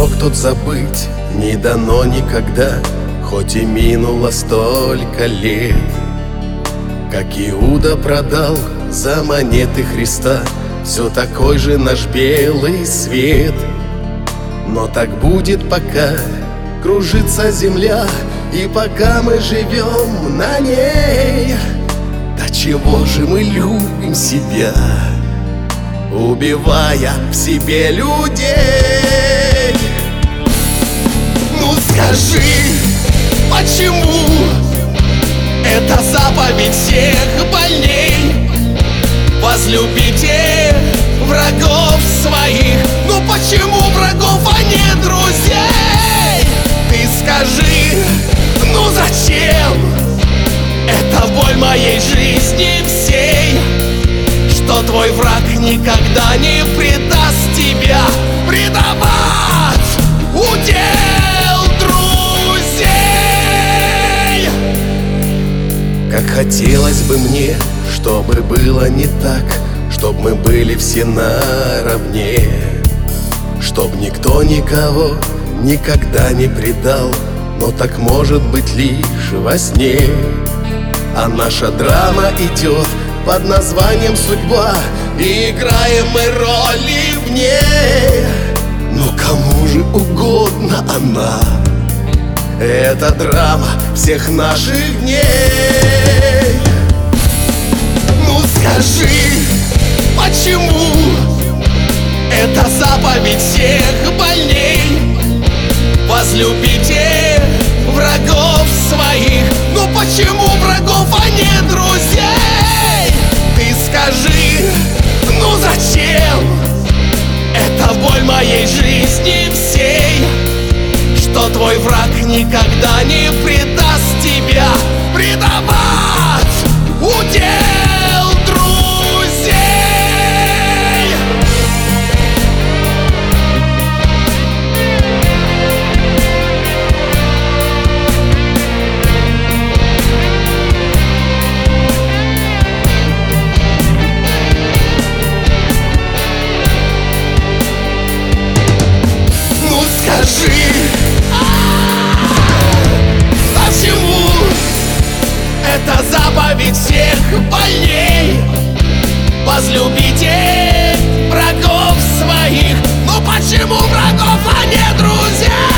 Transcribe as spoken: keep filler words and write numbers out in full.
урок тот забыть не дано никогда, хоть и минуло столько лет. Как Иуда продал за монеты Христа все такой же наш белый свет. Но так будет, пока кружится земля, и пока мы живем на ней. Да чего же мы любим себя, убивая в себе людей? Ну скажи, почему это заповедь всех больней? Возлюбите врагов своих. Ну почему врагов, а не друзей? Ты скажи, ну зачем? Это боль моей жизни всей, что твой враг никогда не предаст тебя. Предавать удел друзей. Как хотелось бы мне, чтобы было не так, чтоб мы были все наравне, чтоб никто никого никогда не предал, но так может быть лишь во сне. А наша драма идет под названием «Судьба», и играем мы роли в ней. Но кому же угодно она, эта драма всех наших дней? Ну скажи, почему это заповедь всех больней? Возлюбите врагов своих. Ну почему врагов, а не друзей? Ты скажи, ну зачем? Это боль моей жизни всей, что твой враг никогда не предаст тебя. Предавать удел друзей. Ну скажи, почему это заповедь всех больней? Возлюбите врагов своих. Ну почему врагов, а не друзей?